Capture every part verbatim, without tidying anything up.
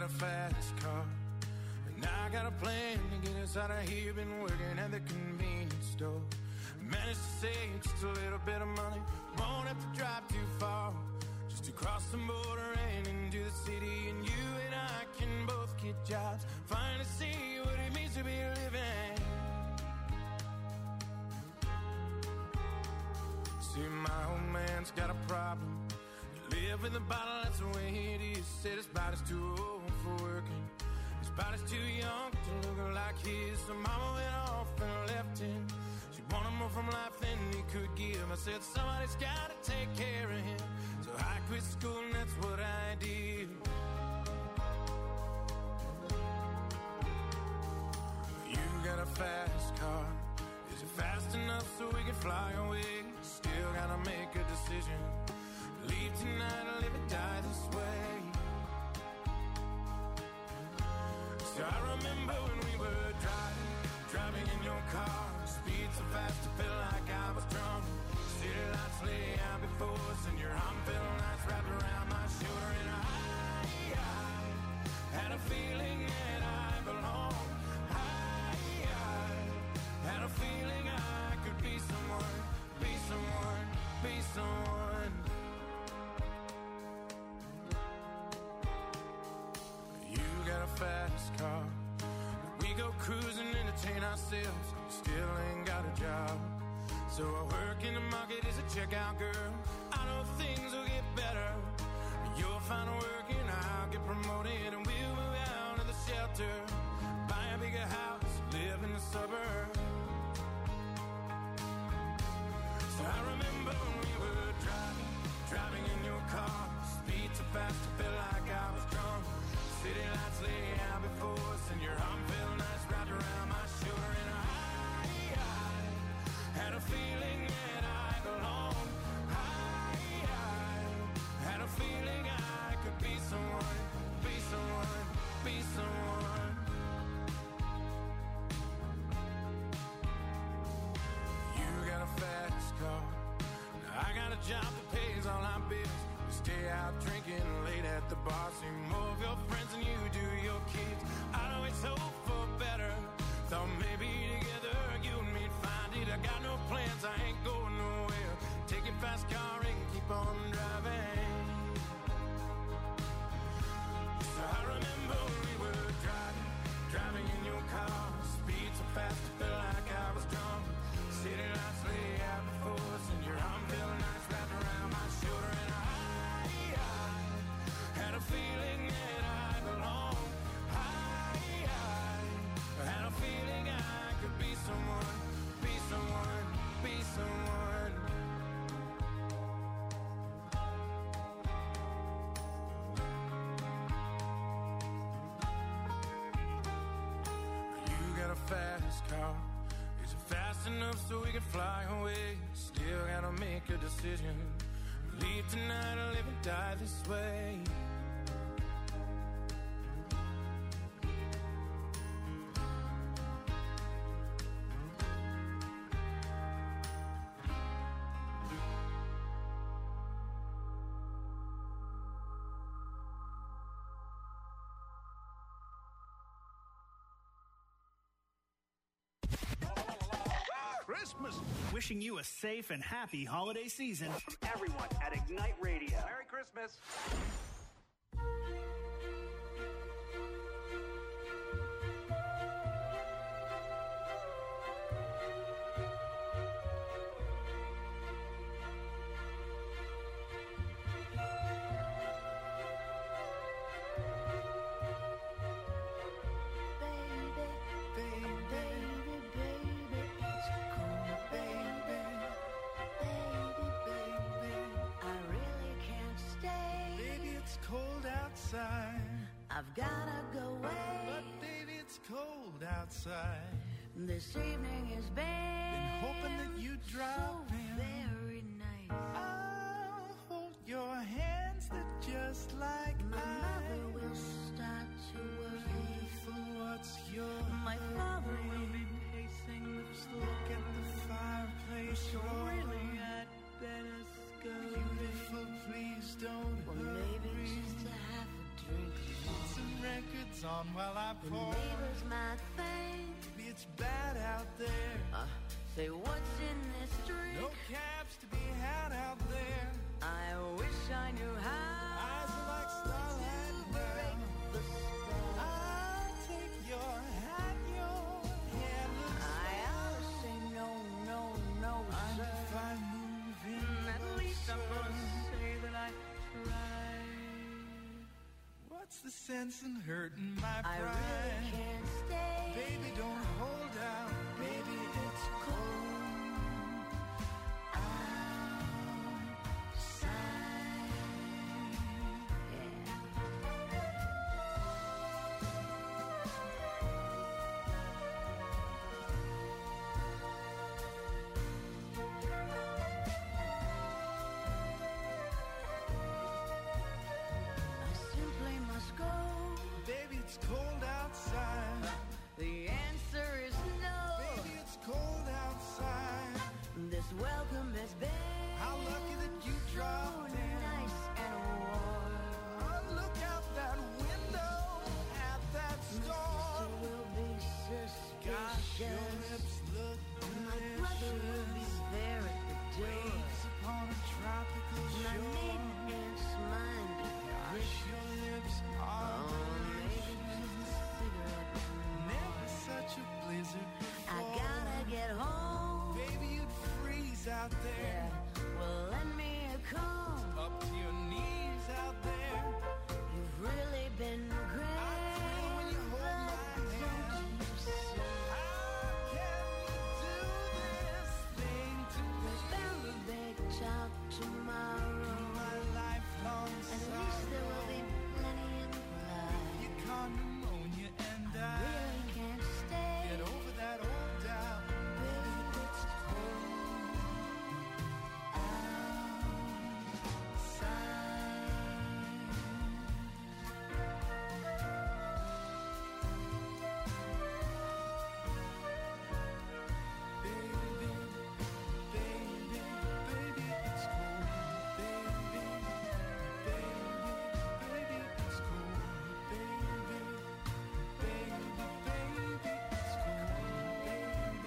a fast car, and I got a plan to get us out of here. Been working at the convenience store. Managed to save just a little bit of money. Won't have to drive too far, just to cross the border and into the city. And you and I can both get jobs, finally see what it means to be living. See, my old man's got a problem. You live with a bottle, that's the way it is. Said his body's too old for working, his body's too young to look like his. So mama went off and left him. She wanted more from life than he could give. I said somebody's gotta take care of him, so I quit school and that's what I did. You got a fast car, is it fast enough so we can fly away? Still gotta make a decision, leave tonight or live and die this way. So I remember when we were driving, driving in your car, speed so fast I felt like I was drunk. City lights lay out before us and your arm felt nice wrapped around my shoulder. And I, I had a feeling that I belonged. I, I had a feeling I could be someone, be someone, be someone. You got a fast car, we go cruising, entertain ourselves. Still ain't got a job, so I work in the market as a checkout girl. I know things will get better, you'll find work and I'll get promoted, and we'll move out of the shelter, buy a bigger house, live in the suburbs. So I remember when we were driving, driving in your car, speed so fast I felt like I was drunk. City lights lay out before us and your arm felt nice wrapped around my shoulder. And I, I had a feeling that I belonged. I, I had a feeling I could be someone, be someone, be someone. You got a fast car, I got a job that pays all our bills. We stay out drinking late at the bar, see more of your friends than you do your kids. I'd always hope for better, thought maybe together you and me'd find it. I got no plans, I ain't going nowhere. Take your fast car and keep on driving. So I remember when we were driving, driving in your car, speed so fast I felt like I was drunk. City lights lay out before us and your arm felt nice wrapped around my shoulder. And I, I had a feeling that I belonged. I, I had a feeling I could be someone, be someone, be someone. You got a fast car, fast enough so we can fly away. Still gotta make a decision, leave tonight or live and die this way. Wishing you a safe and happy holiday season from everyone at Ignite Radio. Merry Christmas. I've gotta go away, but baby, it's cold outside. This evening has been, been hoping that you'd drop so in. Very nice. I'll hold your hands that just like my I. mother will start to worry. Beautiful, what's your my father hurry? will be pacing the floor. Look at the fireplace. So really, I'd better scurry. Beautiful, please don't well, hurry. Maybe just a half a drink. Some on while I The pour. neighbors might think, Maybe it's bad out there. uh, say what's in this drink? No cabs to be had out there. I wish I knew how Eyes are like starlight to break now. the spell. I'll take your hand, your hand looks I ought to say no, no, no, I'm sir. fine moving. Mm, At least I'm closer. gonna say that I tried. What's the sense in hurting my I pride? really can't stay. Baby, don't hold out. Baby, it's cold outside. Yeah. I simply must go. Baby, it's cold outside. The answer is no. Baby, it's cold outside. This welcome has been How lucky that you so dropped in. nice and warm. Oh, look out that window at that My storm. sister will be Gosh, your suspicious. lips look My brother will be delicious. there at the door. Waves upon a tropical My shore. maiden aunt's mind be Gosh, vicious. your lips are Oh, maybe just delicious. a cigarette. Never such a blizzard I before. gotta get home. Baby, you'd freeze out there. Yeah, well, lend me a comb. Up to your knees out there. You've really been great. I thrill when you hold my but hand. don't you see? How can you do this thing to me? There's bound to be talk tomorrow. My lifelong At least there will be plenty in life. You caught pneumonia and I I really can't stay. get over that old doubt. Baby, it's cold outside. Baby, baby, baby, it's cold. Baby, baby, baby, it's cold. Baby, baby, baby, it's cold. Baby,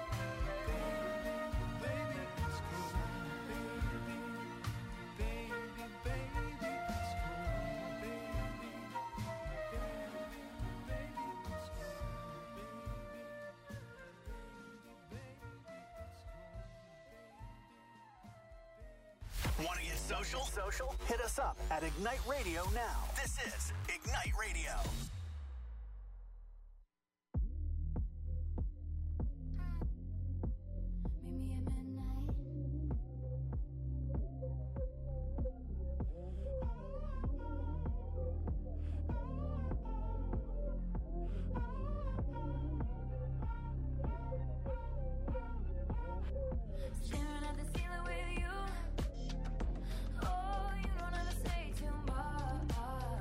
baby, baby, it's cold. Baby, baby, baby, it's cold. Baby, baby, baby, it's Want to get social? Social? Hit us up at Ignite Radio now. This is Ignite Radio. Meet me at midnight. Staring at the ceiling with you. Oh, you don't ever say too much.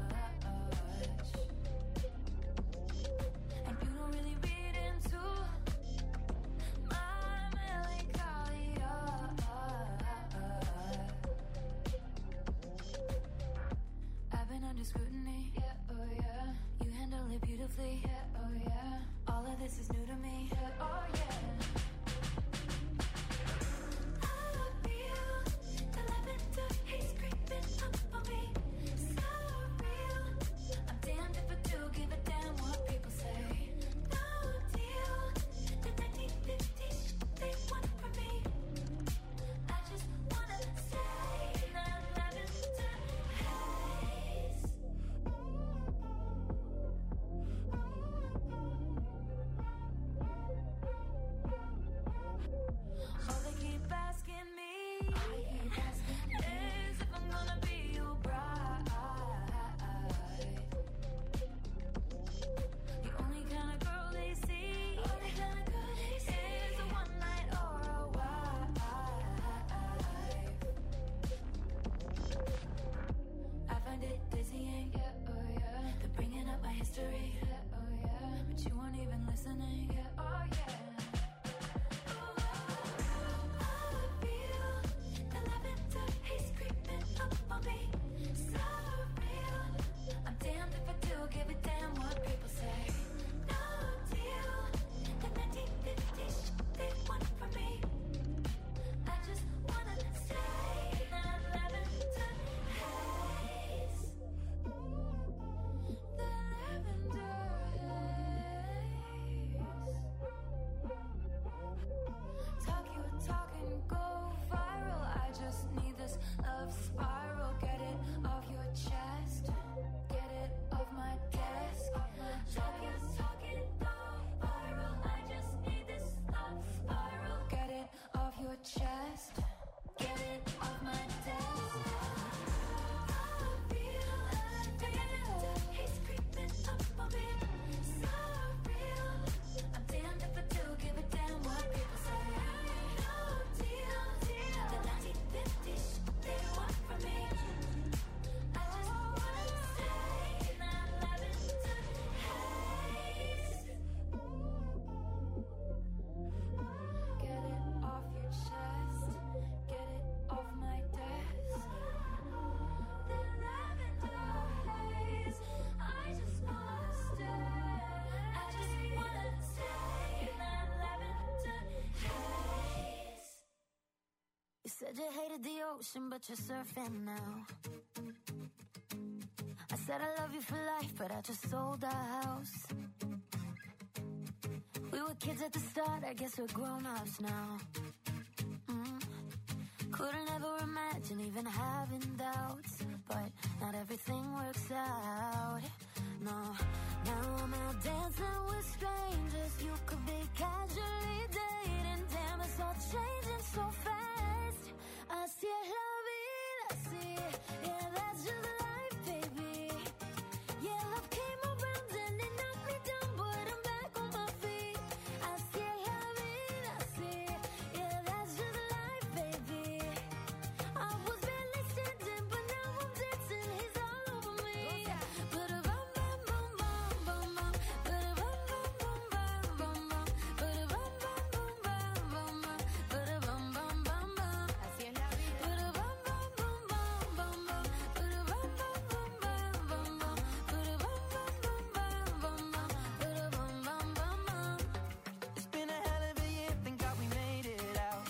And you don't really read into my melancholia. I've been under scrutiny. Yeah, oh yeah. You handle it beautifully. Yeah, oh yeah. All of this is new to me. Yeah, oh yeah. I feel the lavender haze creeping up on me. So real. I'm damned if I do give a damn what people say. No deal. The nineteen fifties they want from me. I just wanna stay in that lavender haze. Said you hated the ocean, but you're surfing now. I said I love you for life, but I just sold our house. We were kids at the start, I guess we're grown-ups now. Mm. Couldn't ever imagine even having doubts, but not everything works out. No, now I'm out dancing with strangers. You could be casually dating. Damn, it's all changing so fast. Así es la vida, así. Yeah, that's just life, baby. Yeah, love came around and it knocked me down, but I'm back on my feet. Así es la vida, así. Yeah, that's just life, baby. I was barely standing, but now I'm dancing. He's all over me. But a bum bum bum bum bum bum. But a bum bum bum bum bum bum. But a bum bum bum bum bum bum. But a bum bum bum bum. Así es la vida. But a bum bum bum bum bum bum. But a bum bum bum bum bum bum. But a bum bum bum bum bum bum. But a bum bum bum bum. It's been a hell of a year, thank God we made it out.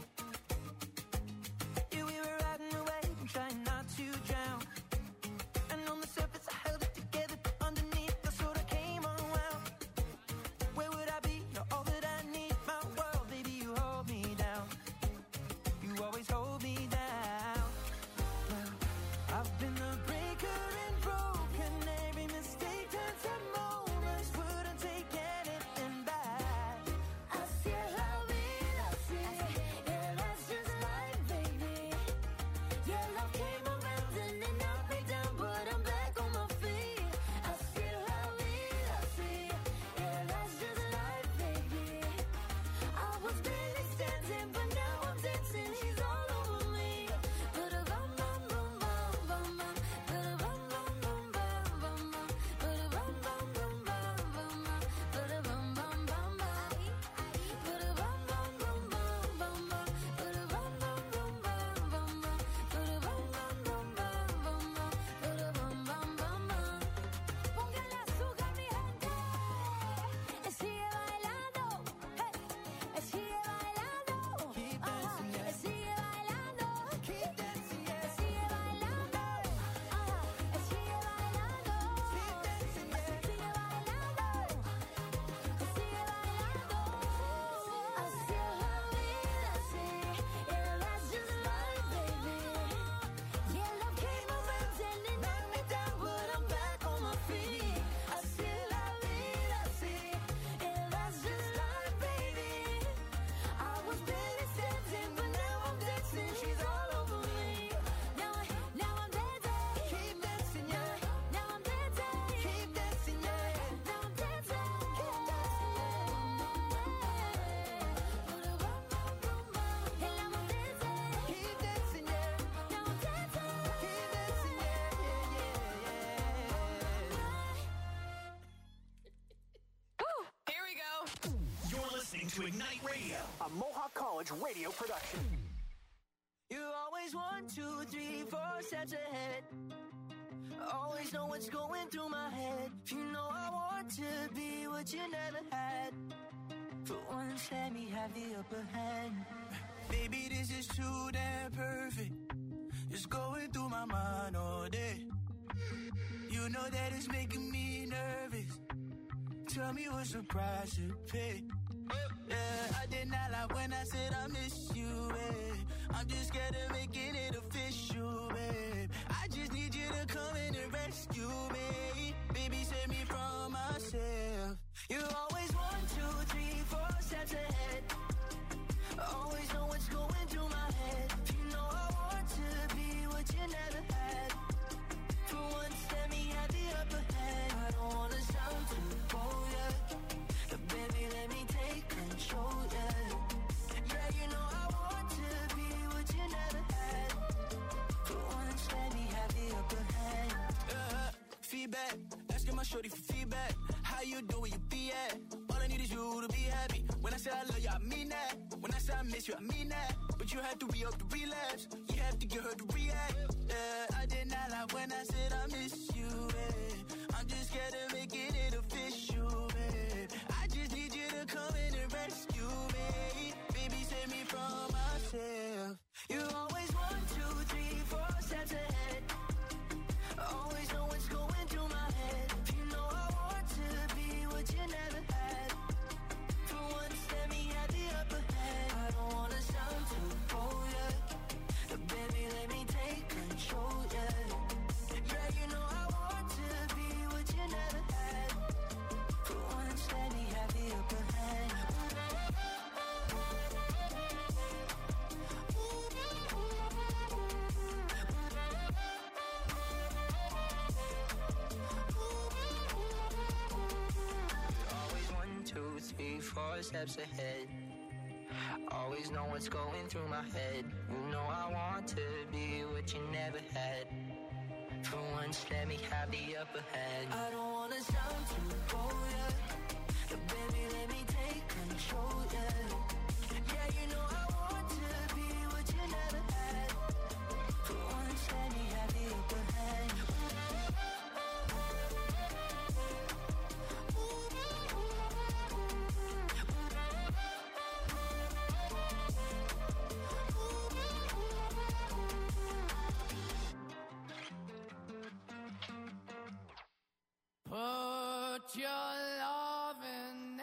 Yeah, we were riding away and trying not to drown. And on the surface I held it together, but underneath I sort of came unwound. Where would I be? You're all that I need. My world, baby, you hold me down. You always hold me down. Well, I've been the breaker and broken. Every mistake turns to moments. Wouldn't take anything back. Así es la vida, así. Yeah, that's just life, baby. Yeah, love came around and it knocked me down, but I'm back on my feet. Así es la vida, así. Yeah, that's just life, baby. I was barely standing, but now I'm dancing. She's all over me. But a bum bum bum bum bum bum. But a bum bum bum bum bum bum. But a bum bum bum bum bum bum. But a bum bum bum bum. But a bum bum bum bum bum bum. But a bum bum bum bum bum bum. But a bum bum bum bum bum bum. But a bum bum bum bum. Póngale azúcar, mi gente. Eh, sigue bailando. Hey. Eh, sigue bailando. Keep Ajá. dancing, yeah. Eh, sigue bailando. Keep dancing, Eh, yeah. sigue bailando. Ajá. Eh, sigue bailando. Keep dancing, yeah. Sigue bailando. Eh, sigue bailando. Así es la vida, así. Yeah, that's just life, baby. Yeah, love came around and it knocked me down, but I'm back on my feet. Así es la vida, así. Yeah, that's just life, baby. I was barely standing, but now I'm dancing. She's all over me. Now, I, now I'm dancing. Keep dancing, yeah. Now I'm dancing. Keep dancing, yeah. Now I'm dancing. Keep dancing, yeah. Put a bum bum bum bum. And now I'm dancing. Keep dancing, yeah. Now I'm dancing. Keep dancing, yeah, yeah, Here we go. You're listening to Ignite Radio, A Mohawk College radio production. You always one, two, three, four steps ahead. Always know what's going through my head. You know I want to be what you never had. For once, let me have the upper hand. Baby, this is too damn perfect. It's going through my mind all day. You know that it's making me nervous. Tell me what's the price to pay. Yeah, I did not lie when I said I miss you, babe. I'm just scared of making it official, babe. I just need you to come in and rescue me. Baby, save me from myself. You always one, two, three, four steps ahead. Always know what's going through my head. You know I want to be what you never had. For once, let me have the upper hand. I don't wanna sound too bold, yeah. But baby, let me take control, yeah. Yeah, you know I want to be what you never had. For once, let me have the upper hand. Uh, feedback, asking my shorty for feedback. How you do where you be at? All I need is you to be happy. When I say I love you, I mean that. When I say I miss you, I mean that. But you have to re-up the relapse. You have to get her to react. Yeah, I did not lie when I said I miss you, babe. I'm just scared of making it official, babe. I just need you to come in and rescue me. Baby, save me from myself. You four steps ahead. Always know what's going through my head. You know I want to be what you never had. For once, let me have the upper hand. I don't wanna sound too cold, yeah. But baby, let me take control, yeah. Yeah, you know I want to be what you never had. For once, let me have the upper hand. Put your loving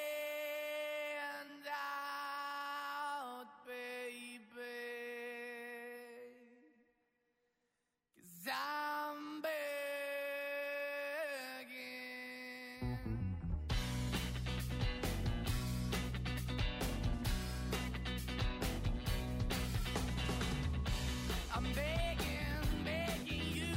hand out, baby, 'cause I'm begging. I'm begging, begging you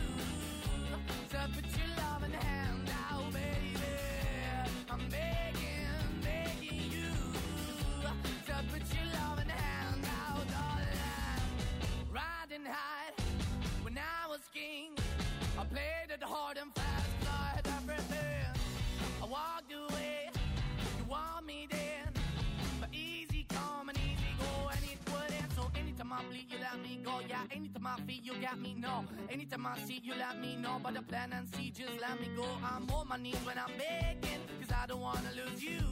to put your loving hand out, baby. I'm begging, begging you to put your loving hand out, darling. Riding high when I was king, I played it hard and fast, I had everything. I walked away, you want me then, but easy come and easy go, and it wouldn't. So anytime I bleed, you let me go. Yeah, anytime I feel, you got me, no. Anytime I see, you let me know. But the plan and see, just let me go. I'm on my knees when I'm begging, 'cause I don't wanna lose you.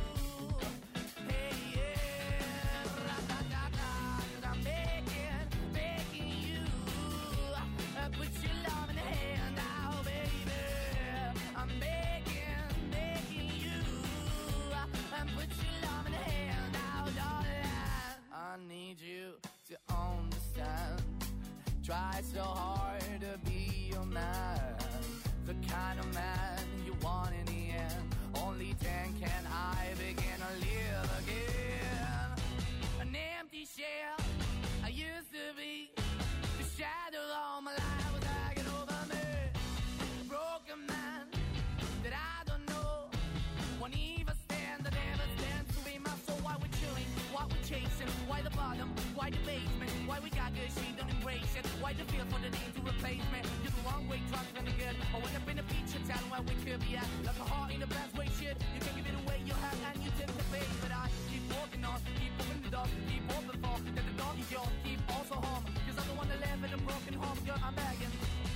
Hey, yeah, ra-da-da-da, 'cause I'm begging, begging you. Uh, put your love in the hand out, baby. I'm begging, begging you. Uh, and put your love in the hand out, darling. I need you to understand. Try so hard to be your man, the kind of man you want in the end. Only then can I begin to live again. An empty shell I used to be, the shadow all my life was hanging over me. A broken man that I don't know, won't even stand, that never stands to be my soul. Why we're chilling, why we're chasing, why the bottom, why the basement, why we got good, she don't embrace it. Why the feel for the need to replace me? You're the wrong way, drunk and the good. I went up in a feature town where we could be at. Like a heart in the best way, shit. You can give it away, you have, and you tend to pay. But I keep walking on, keep moving the dog, keep open for that the dog is yours, keep also home. 'Cause I'm the one that live in a broken home, girl, I'm begging.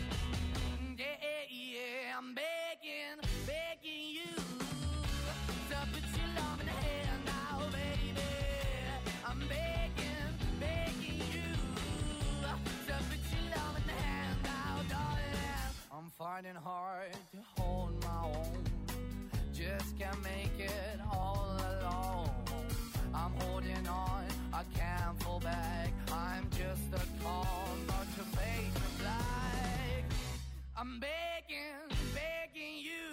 Yeah, yeah, yeah, I'm begging, begging you to put your love in the hand now, baby. I'm begging, begging you to put your love in the hand now, darling. I'm fighting hard to hold my own, just can't make it all alone. I'm holding on, I can't fall back. I'm just a call, but your face is black. I'm begging, begging you,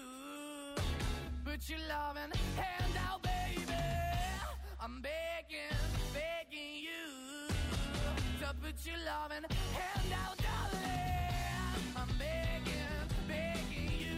put your loving hand out, baby. I'm begging, begging you to put your loving hand out, darling. I'm begging, begging you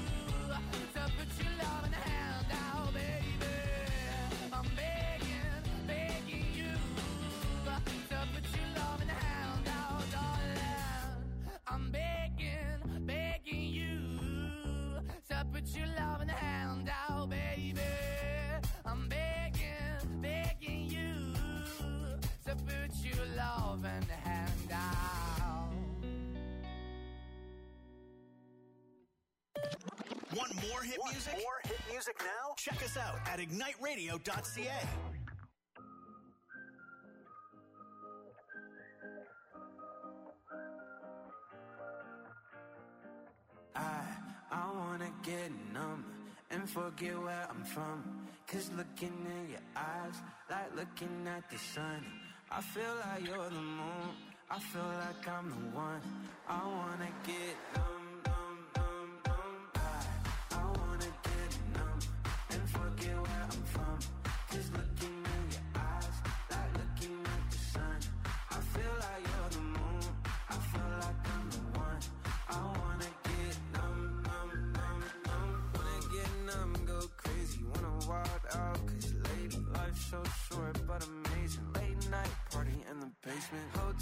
to put your loving hand out, baby. I'm begging, begging you to put your loving hand out, darling. I'm begging, begging you to put your loving hand out, baby. I'm begging, begging you to put your loving hand out. Want more hit Want music? more hit music now? Check us out at ignite radio dot c a. I, I wanna get numb and forget where I'm from. 'Cause looking in your eyes, like looking at the sun. I feel like you're the moon, I feel like I'm the one. I wanna get numb, numb, numb, numb. I, I wanna get numb and forget where I'm from. 'Cause looking in your eyes, like looking at the sun. I feel like you're the moon, I feel like I'm the one. I wanna get numb, numb, numb, numb. Wanna get numb, go crazy, wanna wild out. 'Cause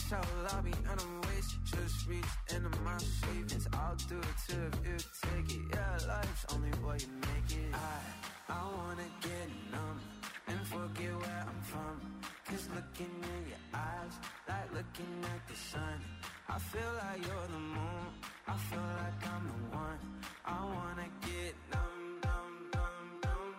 so lobby and I'm wasted. Just reached into my savings. I'll do it too if you take it. Yeah, life's only what you make it. I, I wanna get numb and forget where I'm from. Cause looking in your eyes, like looking at the sun. I feel like you're the moon, I feel like I'm the one. I wanna get numb, numb, numb, numb.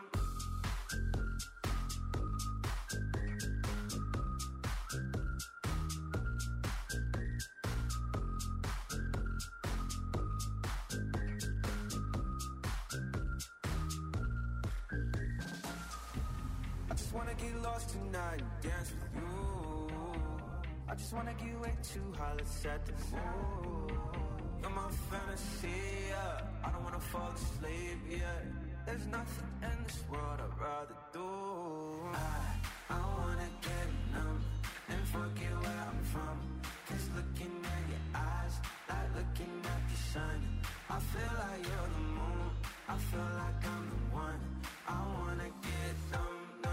I just wanna get lost tonight and dance with you. I just wanna get way too high, let's set the mood. You're my fantasy, yeah. I don't wanna fall asleep, yeah. There's nothing in this world I'd rather do. I, I wanna get numb and forget where I'm from. Cause looking at your eyes, like looking at the sun. I feel like you're the moon, I feel like I'm the one. I wanna get numb.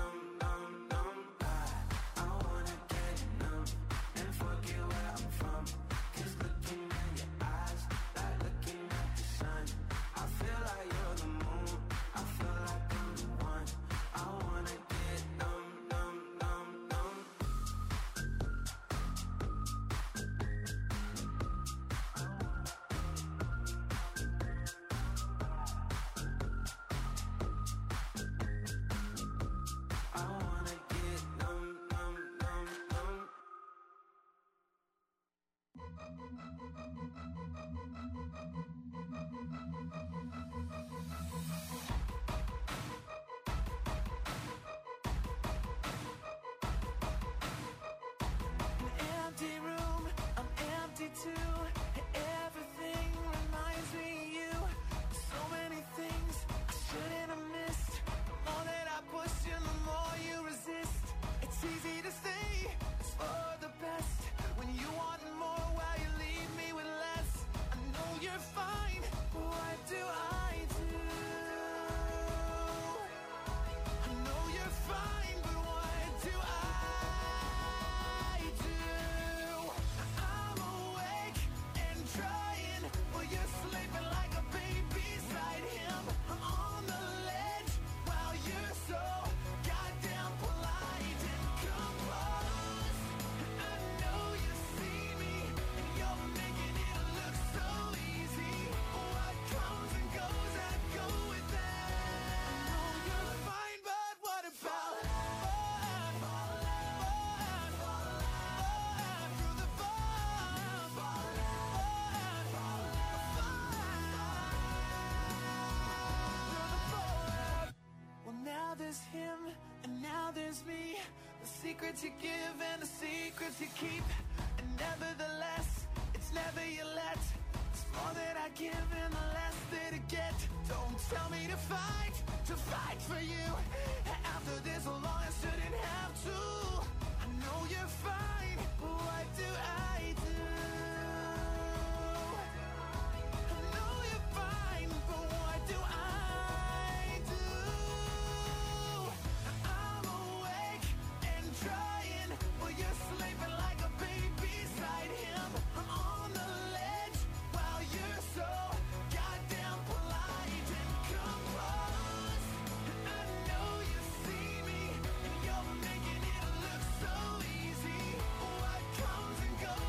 Him, and now there's me. The secrets you give and the secrets you keep. And nevertheless, it's never you let. It's more that I give and the less that I get. Don't tell me to fight, to fight for you. After this long, I shouldn't have to. I know you're fine, but what do I do? I know you're fine, but what do I do? Trying, but you're sleeping like a baby beside him. I'm on the ledge while you're so goddamn polite and composed. I know you see me, and you're making it look so easy. What comes and goes.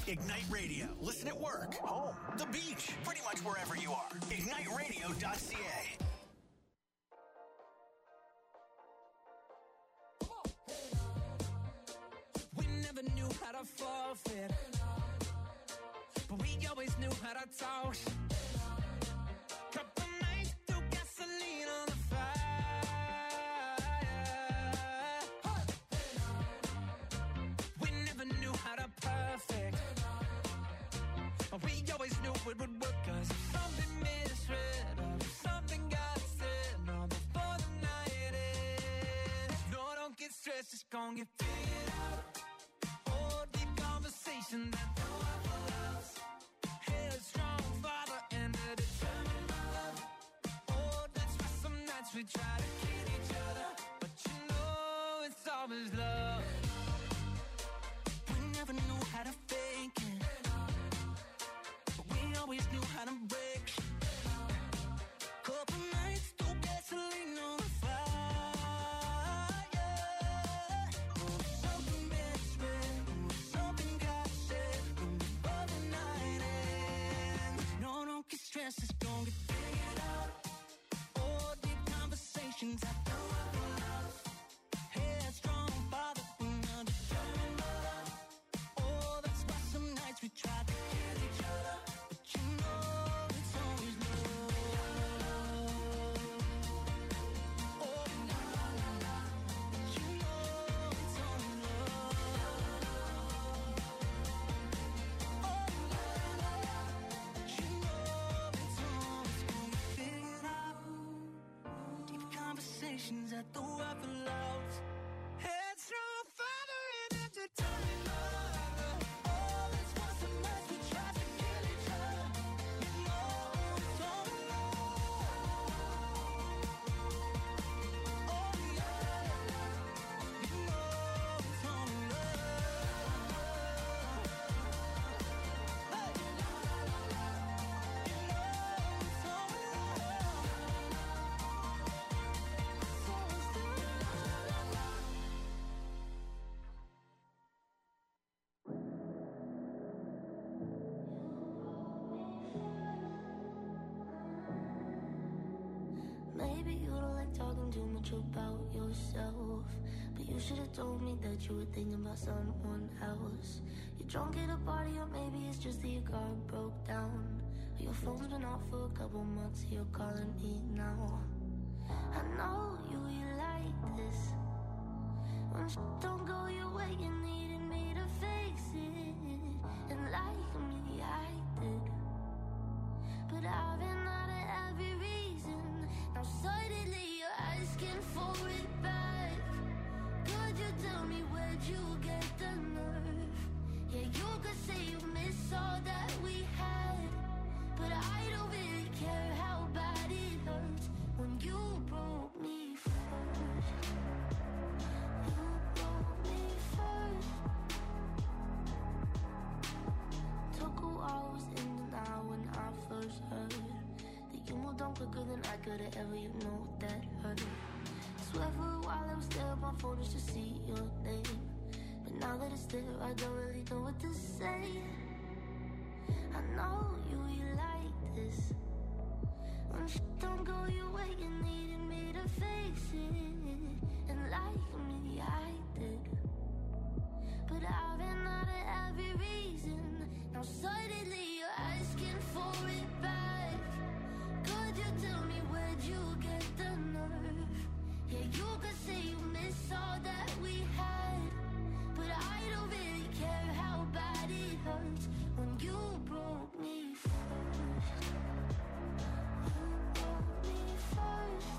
Ignite Radio. Listen at work, home, the beach, pretty much wherever you are. ignite radio dot c a. We never knew how to forfeit, but we always knew how to talk. Couple nights threw gasoline on the fire. We never knew how to perfect, but we always knew it would work. Cause if something misread or if something got said, no, before the night ends. No, don't get stressed, it's gonna get figured out. Oh, deep conversation that no one loves. Headstrong father and a determined mother. Oh, that's why some nights we try to kill each other, but you know it's always love. We never knew how to fake it, but we always knew how to break shit. Couple nights threw gasoline on the fire. Oh, something misread, oh, something got said before the night ends. No, don't get stressed, it's gonna get figured out. Oh, deep conversations I know I love. Headstrong father and a determined mother. Oh, that's why some nights we try to kill each other, but you know it's always love. Oh, la la la la, but you know it's only love. Oh, la la la, but you know it's always gonna be figured out. Deep conversations at the weapon loves. Headstrong father and a determined mother. Oh, that's why some nights we try to kill each other. You know it's only love. Oh, la la la, you know it's only love. Hey, la la la la, you know it's only love. So it's still la la la. Maybe you don't like talking too much about yourself, but you should have told me that you were thinking about someone else. You're drunk at a party, or maybe it's just that your car broke down. Or your phone's been off for a couple months, you're calling me now. I know you, you like this. When sh- don't go your way, you needed me to fix it. And like me, I did. But I've been out of every reason. Now suddenly you're asking for it back. Could you tell me where'd you get the nerve? Yeah, you could say you miss all that we had, but I don't really care how bad it hurts when you broke me first. You broke me first. Took a while, was in denial when I first heard that you moved on quicker than I could have ever, you know that hurt. Swear for a while I was there on my phone just to see your name, but now that it's there I don't really know what to say. I know you, you like this. When sh- don't go your way, you needed me to fix it. And like me, I did. But I've been out of every reason. Now suddenly you're asking for it back. Could you tell me where'd you get the nerve? Yeah, you could say you miss all that we had, but I don't really care how bad it hurts when you broke me first. You broke me first.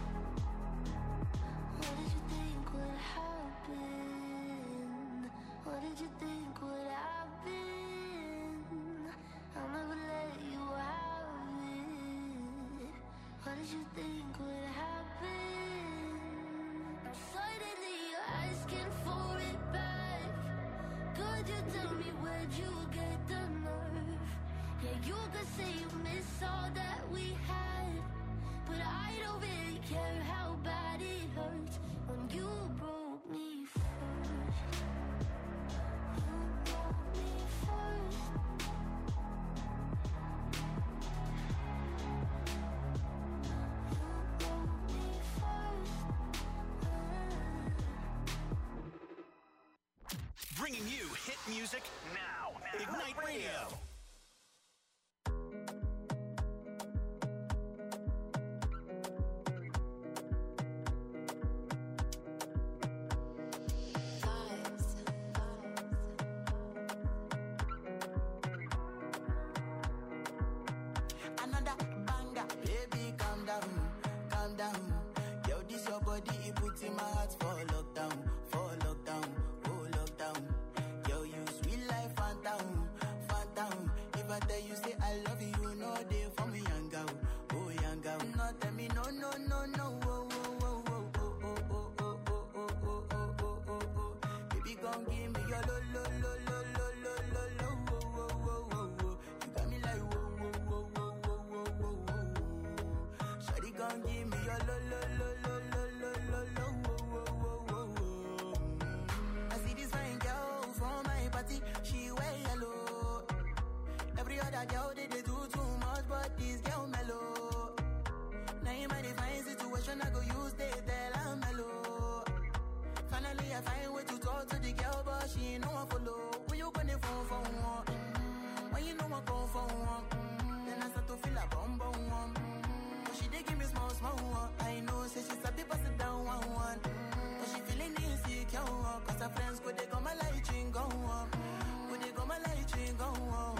What did you think would happen? What did you think would happen? I'll never let you have it. What did you think would happen? Now suddenly you're asking for it back. Could you tell me where'd you get the nerve? Yeah, you could say you miss all that we had, but I don't really care how bad it hurts when you broke me first. You broke me first. bringing you hit music now. Ignite Radio. Another banger, baby, calm down, calm down. Yo, this your body, it puts in my heart for lockdown, for lockdown, oh lockdown. Yo, you sweet life, phantom, phantom. If I tell you say I love you, you know they for me, young girl, oh young girl. No, tell me no, no, no, no, oh, oh, oh, oh, oh, oh, oh, oh, oh, oh, oh, oh, oh, oh, oh. Baby, gon' give me your lo, lo, lo, lo, lo, lo, lo, lo, oh, oh, oh, oh, oh. You got me like whoa, whoa, whoa, whoa, whoa, whoa, whoa, whoa. Shawty gon' give me your lo, lo, lo, lo, lo, lo, lo, lo, whoa, whoa, whoa, whoa. I see this fine girl from my party, she wear yellow. Every other girl they, they do too much, but this girl mellow. Now in my divine situation, I go use they tell I'm mellow. Finally, I find way to talk to the girl, but she ain't no one follow. When you gonna phone for one? Mm-hmm. When you know I come for one? Mm-hmm. Then I start to feel a bum bum one. Mm-hmm. But she dey give me small small one. I know, say she's a people sit down one one. Mm-hmm. But she feeling insecure, one. Cause her friends could they come my light ring go on. Could they come my light ring go on.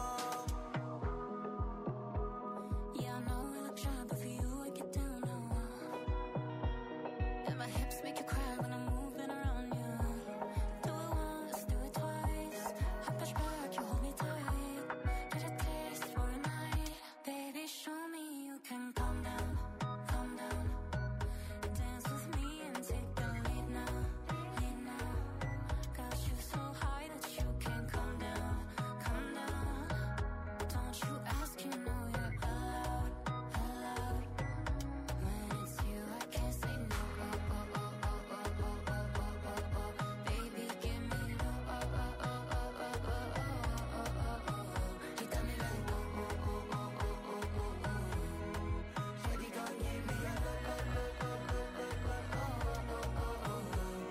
Yeah, I know I look shy, but for you I get down low. And my hips make you cry when I'm moving around you. Do it once, do it twice. I push back, you hold me tight. Get a taste for a night. Baby, show me you can calm down, calm down. Dance with me and take the lead now, lead now. Got you so high that you can't calm down, calm down. Don't you ask, you know you're allowed, allowed. When it's you, I can't say no. Oh, oh, oh, oh, oh, oh, oh, oh, oh, oh. Baby, give me no. Oh, oh, oh, oh, oh, oh, oh, oh, oh, oh. You got me like whoa, whoa, whoa, whoa, whoa, whoa, whoa, whoa. Shawty gon' give me a lo, lo, lo, lo, lo, lo, lo, oh, oh, oh,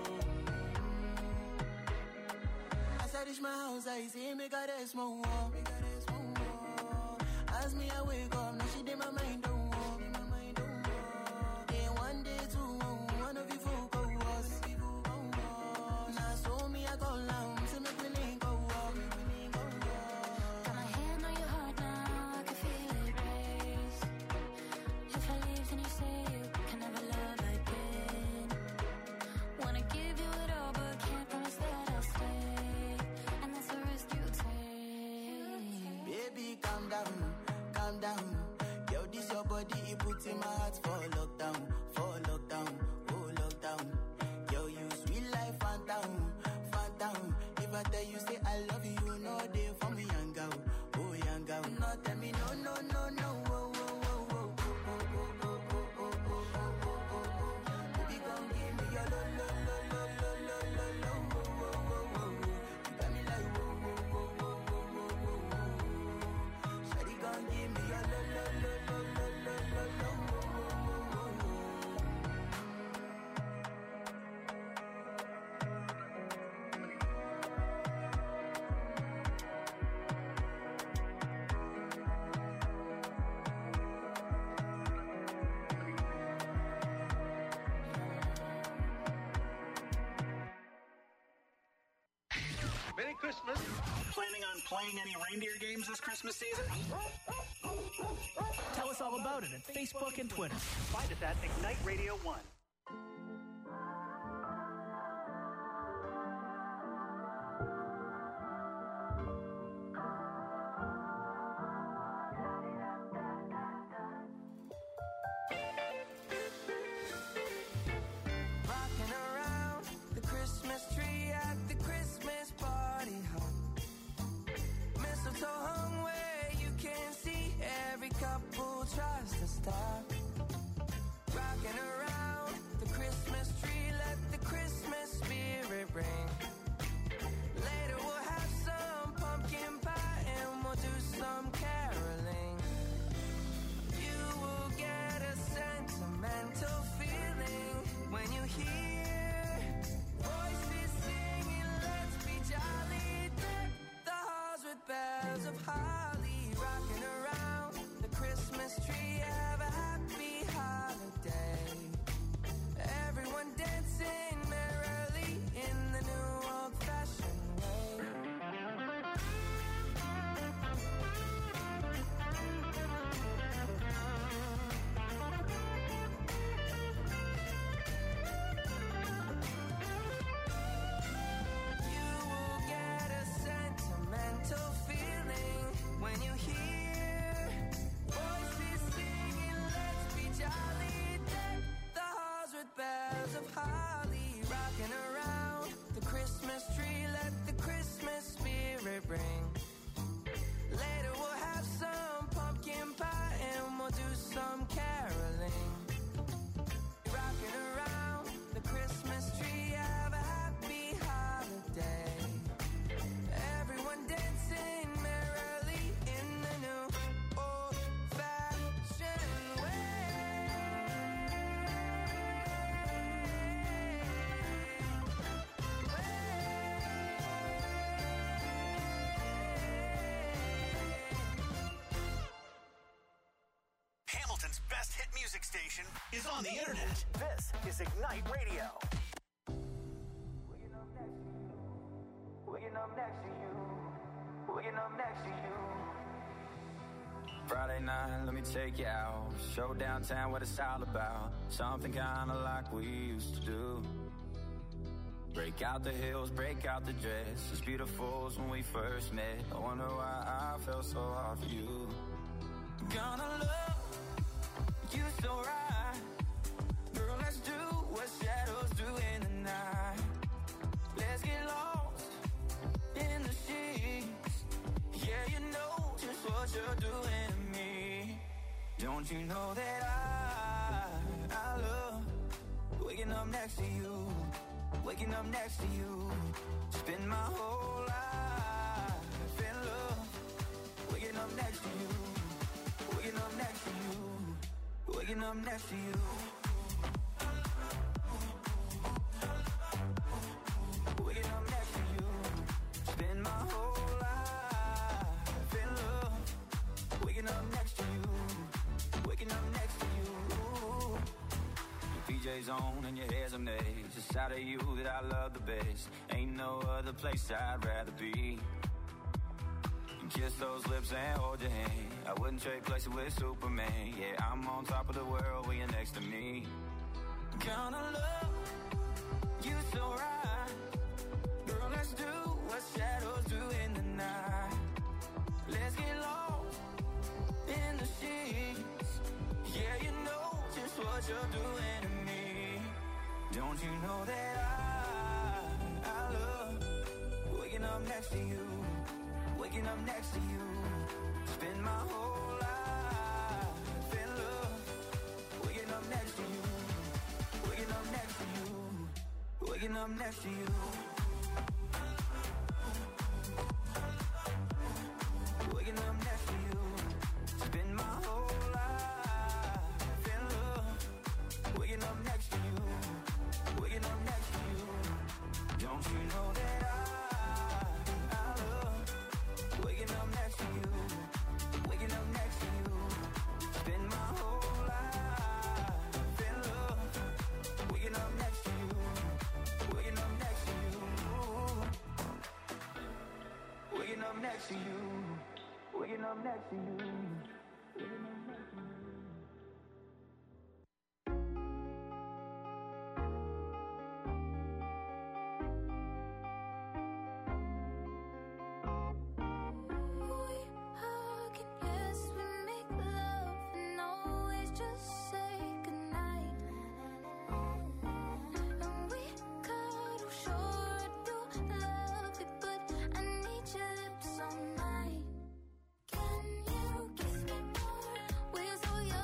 oh. As I reach my house, I see me got a small wall. As me, I wake up, now she did my mind don't walk. Day one, day two, one of you folk go us. Now so me, I go down, so make me link go walk. Got my hand on your heart now, I can feel it race. If I leave, then you say you can never love again. Wanna give you it all, but can't promise that I'll stay. And that's the risk you take. Baby, calm down, calm down. Yo, this your body, it puts in my heart for lockdown, for lockdown, oh lockdown. Yo, you sweet life, phantom, phantom. If I tell you say I love you, you know they for me, young girl, oh young girl. No, tell me no, no, no, no, oh, oh, oh, oh, oh, oh, oh, oh, oh, oh, oh, oh, oh, oh. Baby, gon' give me your lo, lo, lo, lo, lo, lo, lo, lo, oh, oh, oh, oh, oh. You got me like whoa, whoa, whoa, whoa, whoa, whoa, whoa, whoa. Shawty gon' give me your lo, lo, lo, lo, lo, lo, lo, lo, oh, oh, oh, oh, oh. Merry Christmas. Planning on playing any reindeer games this Christmas season? Tell us all about it at Facebook and Twitter. Find us at Ignite Radio one. Rocking around the Christmas tree at the Christmas party hop. Mistletoe hung where you can see every couple tries to stop. Rocking around bells of holly rocking around the Christmas tree. Have a happy holiday. Everyone dancing merrily in the new old-fashioned way. You will get a sentimental feeling when you hear voices singing, let's be jolly. Deck the halls with bells of holly rocking around the Christmas tree. Let the Christmas spirit ring. Later we'll have some pumpkin pie and we'll do some caroling. Rocking around the Christmas tree. Have a happy holiday. Everyone dancing merrily in the new old-fashioned way. Hamilton's best hit music station is on the internet. This is Ignite Radio. Waking up next to you. Waking up next to you. Waking up next to you. Friday night, let me take you out. Show downtown what it's all about. Something kinda like we used to do. Break out the heels, break out the dress. As beautiful as when we first met. I wonder why I felt so hard for you. Gonna love you so right. Girl, let's do what shadows do in the night. Let's get lost in the sheets. Yeah, you know just what you're doing to me. Don't you know that I, I love waking up next to you. Waking up next to you. Spend my whole life in love. Waking up next to you. Waking up next to you. Waking up next to you. Waking up next to you. Spend my whole life in love. Waking up next to you. Waking up next to you. Your P J's on and your hair's a mess. It's out of you that I love the best. Ain't no other place I'd rather be. Kiss those lips and hold your hand. I wouldn't trade places with Superman. Yeah, I'm on top of the world when you're next to me. Gonna love you so right. Girl, let's do what shadows do in the night. Let's get lost in the sheets. Yeah, you know just what you're doing to me. Don't you know that I, I love waking up next to you. Waking up next to you. Spend my whole life in love. Waking up next to you. Waking up next to you. Waking up next to you. Waking up next to you. Spend my whole life in love. Waking up next to you. Waking up next to you. Don't you know that I waking up next to you, waking up next to you, spend my whole life in love, waking up next to you, waking up next to you, waking up next to you, waking up next to you, waking up next to you. Can you kiss me more? We're so young.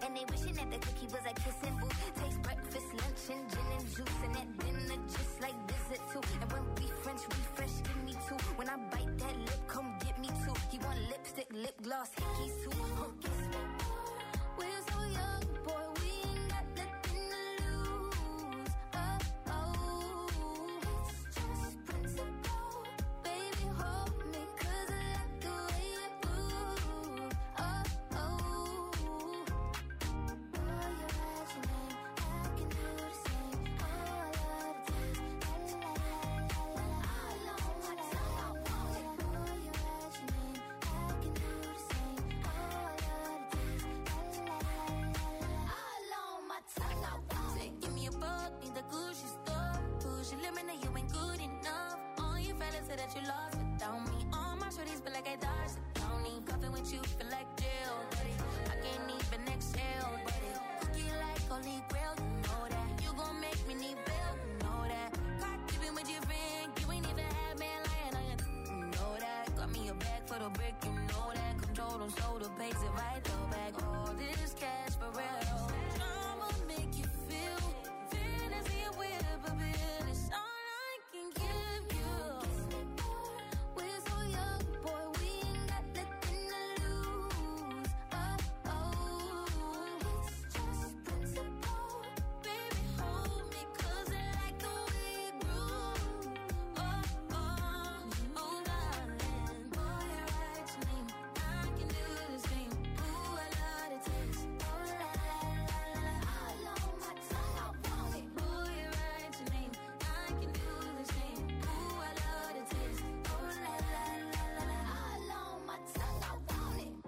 And they wishing that the cookie was a kissing booth. Taste breakfast, lunch, and gin and juice. And at dinner, just like visit too. And when we French refresh, give me two. When I bite that lip, come get me two. He want lipstick, lip gloss, hickeys too. Huh, kiss me more. We're so young, boy, we ain't got nothing to lose. Oh, oh, it's just principle. Baby, hold me, cause I like the way you move. Oh, oh. Boy, you're at your name, I can do the same. Oh, I love to dance, la la la la la. All on my tongue, I want it. Boy, you're at your name, I can do the same. Oh, I love to dance, la la la la la. All on my tongue, I want it. Give me a buck, need the Gucci store. Push your limit, now you ain't good enough. All your fellas say that you lost without me. All my shorties feel like I dodged the county. Coughing with you, feel like jail, buddy. I can't even exhale, buddy. Cookie like holy grail, you know that. You gon' make me need bail, you know that. Caught dipping with your friend, you ain't even had man lying on you, you know that. Got me a bag for the brick, you know that. Control them, so the pays it right, though back. All this cash for real. Drama make you feel fantasy and whip a bill. It's all I can give you. We're so young, boy, we ain't got nothing to lose. Oh, oh, it's just principle. Baby, hold me, cause I like the way you groove. Oh, oh, oh, darling. Boy, you're right to me. I can do the same. Ooh, I love the taste. Oh, la, la, la, la, la. All on my tongue, I want it. Boy, you're right to me. I can do the same. Ooh, I love the taste. Oh, la, la, la, la, la. All on my tongue, I want it.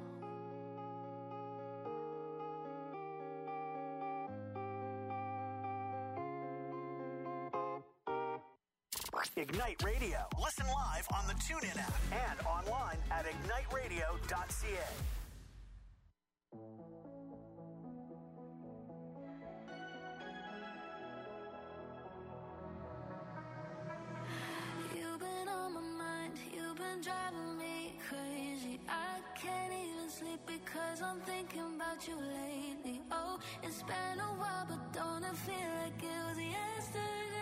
Ignite Radio. Listen live on the TuneIn app and online at ignite radio dot c a. You've been on my mind, you've been driving me crazy. I can't even sleep because I'm thinking about you lately. Oh, it's been a while, but don't it feel like it was yesterday?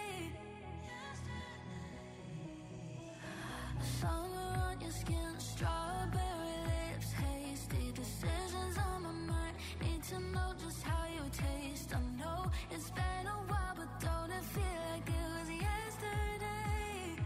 Summer on your skin, strawberry lips, hasty decisions on my mind. Need to know just how you taste. I know it's been a while, but don't it feel like it was yesterday?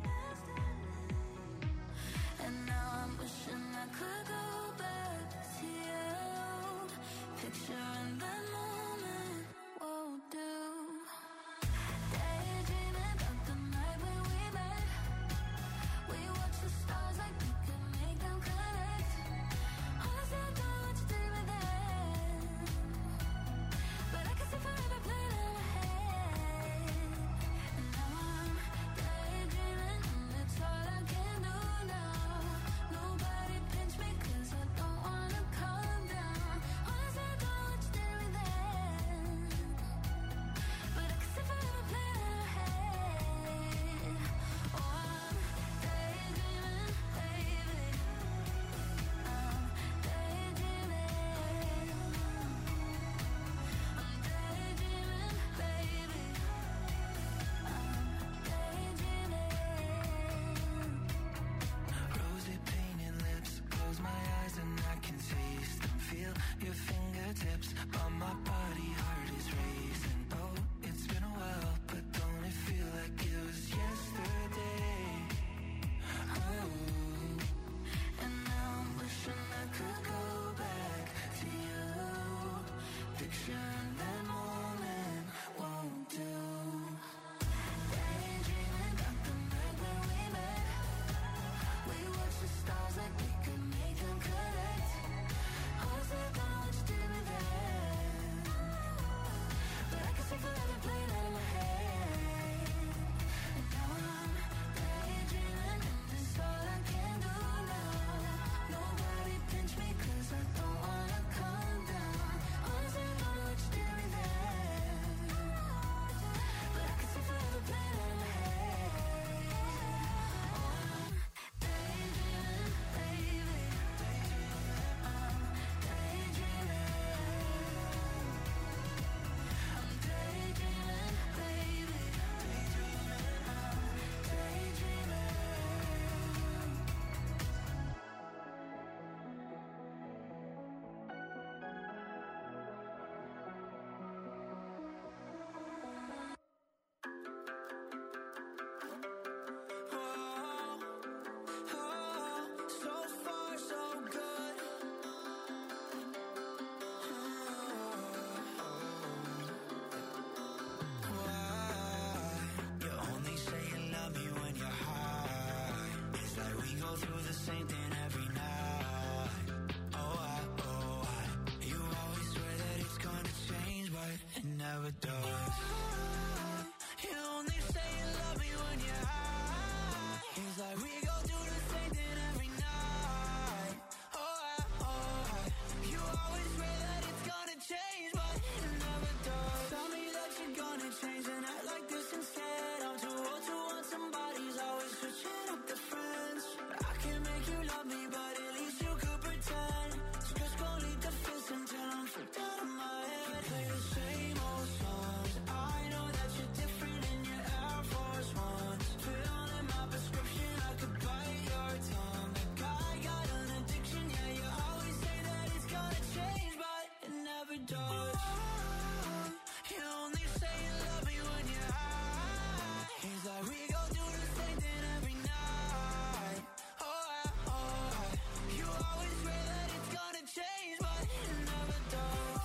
And now I'm wishing I could go back to you. Picturing that moment won't do. Daydreaming about the night when we met. We watch the stars like we could make them connect. Honestly, I don't know what to do with that. But I can see forever playing in my head. And now I'm daydreaming, and it's all I can do now. Nobody pinch me, cause I don't wanna calm down. Honestly, I don't know what to do with that. But I can see forever playing in my head. Oh, I'm daydreaming, baby. I'm daydreaming. I'm daydreaming, baby. I'm daydreaming. Rosy painted lips, close my eyes and I can taste them. Feel your fingertips on my body, heart is racing. Oh, it's been a while, but don't it feel like it was yesterday? Oh, and now I'm wishing I could go back to you. Picturing that moment won't do. Daydreaming about the night when we met. We watch the stars like we could make them connect. Honestly, I don't know what to do with that. But I can see forever playing out of my head. And now I'm daydreaming, and it's all I can do now. Nobody pinch me, cause I don't wanna calm down. Honestly, I don't know what to do with never does. You only say you love me when you're high. It's like we go do the same thing every night. Oh, I, oh, I. You always swear that it's gonna change, but it never does. Tell me that you're gonna change and act like this instead. I'm too old to want somebody's always switching up the friends. I can't make you love me, but at least you could pretend. So just go leave the fence until I'm freaked out of my head. Play the same old songs. I know that you're different in your Air Force Ones. Fill in my prescription, I could bite your tongue. That guy got an addiction, yeah, you always say that it's gonna change, but it never does. You only say you love me when you're high. It's like we go do the same thing every night. Oh, I, oh, I. You always swear that it's gonna change, but it never does.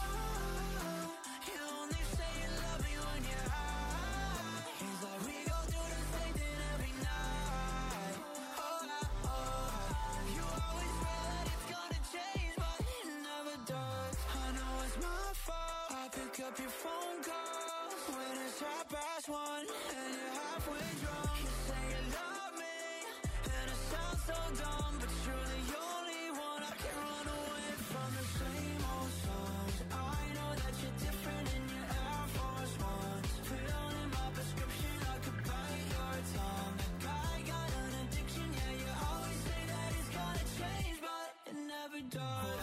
You only say you love me when you're high. It's like we go do the same thing every night. Oh, I, oh, I. You always swear that it's gonna change, but it never does. I know it's my fault. I pick up your phone calls when it's half past one and you're halfway drunk. You say you love me and it sounds so dumb, but you're the only one I can run away from. The same old songs. I know that you're different in your Air Force Ones. Fill in my prescription, I could bite your tongue. That guy got an addiction, yeah, you always say that it's gonna change, but it never does.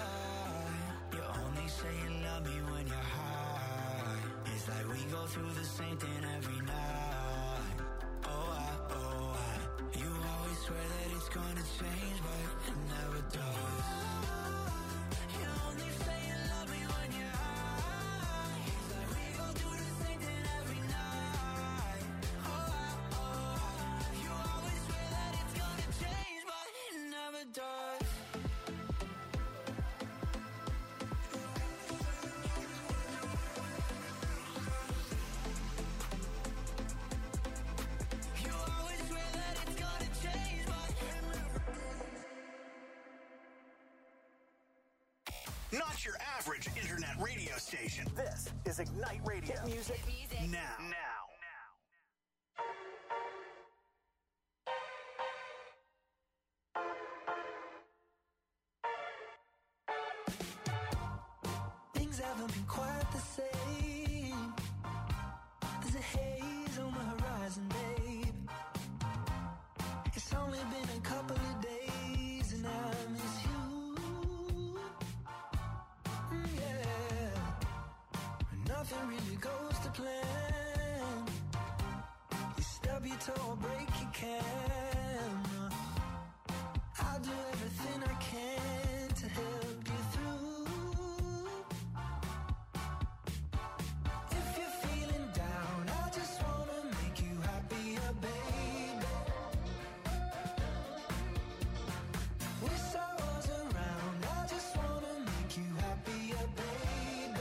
You only say you love me when you're high. It's like we go through the same thing every night. Oh, I, oh, I. You always swear that it's gonna change, but it never does. You only say you love me when you're high. It's like we go do the same thing every night. Oh, I, oh, I. You always swear that it's gonna change, but it never does. You always swear that it's gonna change, but Not your average internet radio station. This is Ignite Radio. Hit music Now. now. Things haven't been quite the same. There's a haze on the horizon, babe. It's only been a couple of days and I miss you. Mm, yeah. Nothing really goes to plan. You stub your toe or break your camera. I'll do everything I can to help you through. If you're feeling down, I just wanna make you happier, baby. Wish I was around, I just wanna make you happier, baby.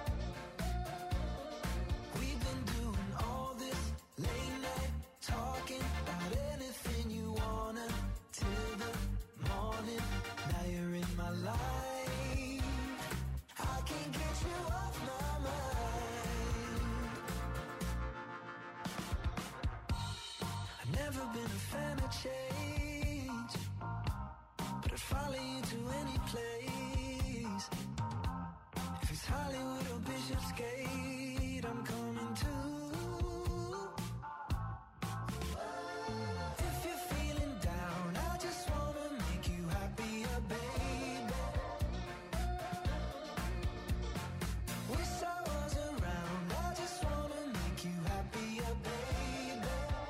We've been doing all this late night talking about anything you wanna till the morning. Now you're in my life. I can't get you off my mind. I've never been a fan of change, but I'd follow you to any place. If it's Hollywood or Bishopsgate, I'm coming too. If you're feeling down, I just wanna make you happier, baby. Wish I was around, I just wanna make you happier, baby.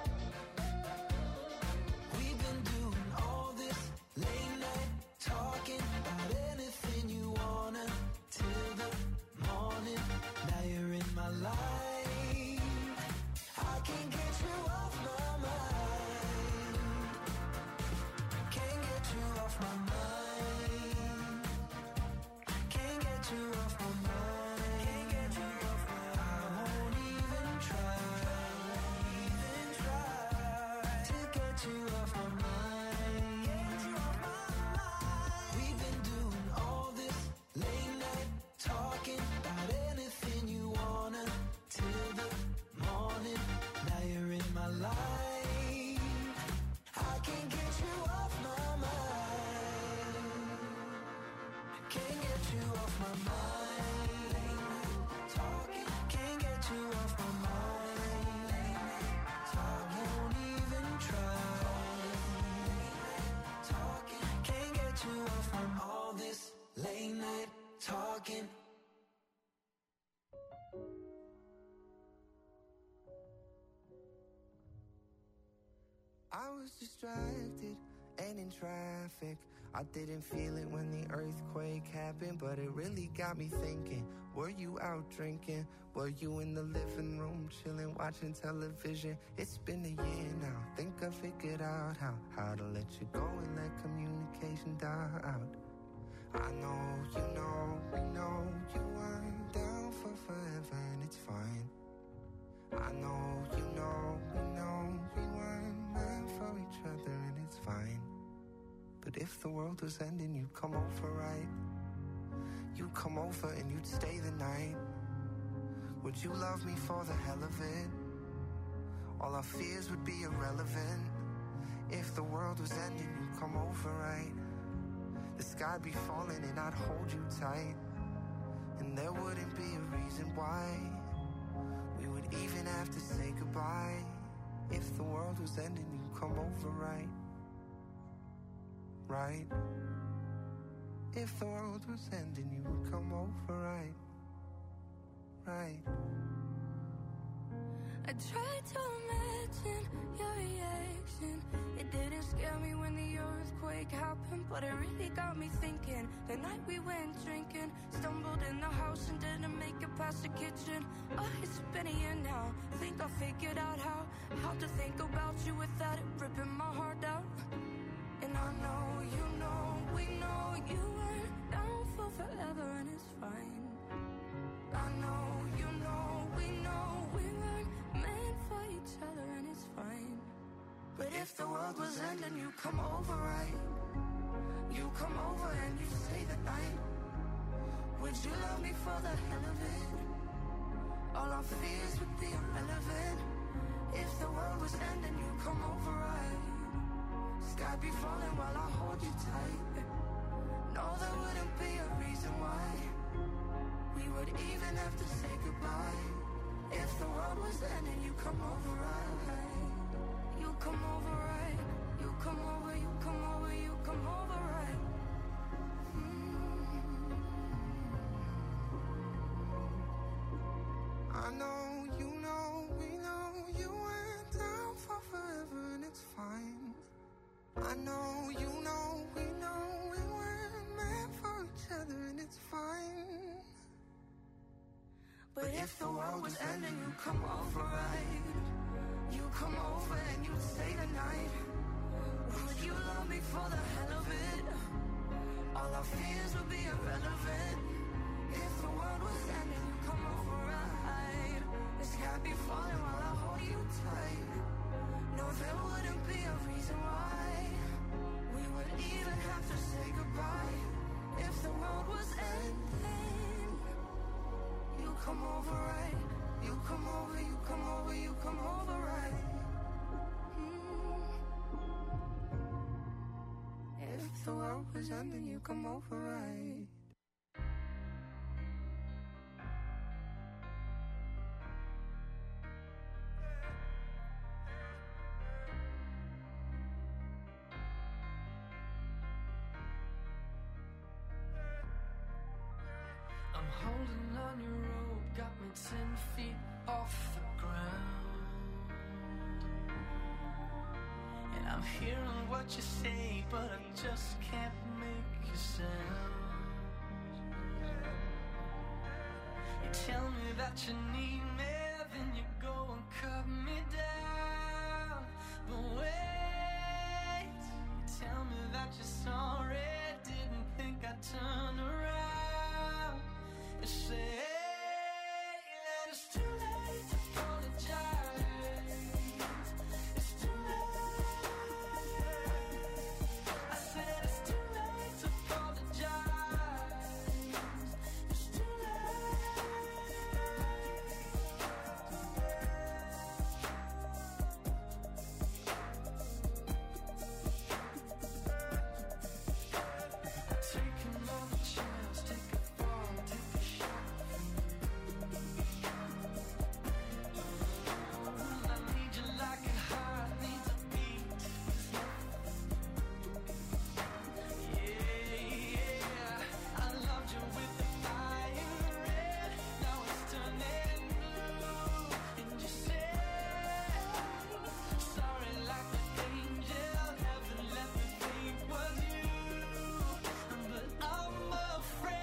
We've been doing all this late night talking about anything you wanna till the morning. Now you're in my life. I was distracted and in traffic. I didn't feel it when the earthquake happened, but it really got me thinking. Were you out drinking? Were you in the living room chilling, watching television? It's been a year now. Think I figured out how How to let you go and let communication die out. I know, you know, we know you weren't down for forever, and it's fine. I know, you know, we know we weren't meant for each other, and it's fine. But if the world was ending, you'd come over, right? You'd come over and you'd stay the night. Would you love me for the hell of it? All our fears would be irrelevant. If the world was ending, you'd come over, right? The sky'd be falling and I'd hold you tight. And there wouldn't be a reason why we would even have to say goodbye. If the world was ending, you'd come over, right? Right? If the world was ending, you would come over, right? Right? I tried to imagine your reaction. It didn't scare me when the earthquake happened, but it really got me thinking. The night we went drinking, stumbled in the house and didn't make it past the kitchen. Oh, it's been a year now. Think I figured out how How to think about you without it ripping my heart out. And I know, you know, we know you weren't down for forever, and it's fine. I know, you know, we know we weren't meant for each other, and it's fine. But if the world was ending, you come over, right? You come over and you stay the night. Would you love me for the hell of it? All our fears would be irrelevant. If the world was ending, you come over, right? Sky be falling while I hold you tight. No, there wouldn't be a reason why we would even have to say goodbye. If the world was ending, you come over, right? You come over, right? You come over, you come over, you come over, right? Mm. I know, you know, we know you went down for forever, and it's fine. I know, you know, we know we weren't meant for each other, and it's fine. But if the world was ending, you come over, right? You come over and you stay the night. Would you love me for the hell of it? All our fears would be irrelevant. If the world was ending, you come over, right? The sky be falling while I hold you tight. No, there wouldn't be a reason why we would even have to say goodbye. If the world was ending, you come over, right? You come over, you come over, you come over, right? Mm. If the world was ending, you come over, right? I'm holding on your rope, got me ten feet off the ground. And I'm hearing what you say, but I just can't make a sound. You tell me that you need me, then you go and cut me down. But wait, you tell me that you're sorry, didn't think I'd turn around. You say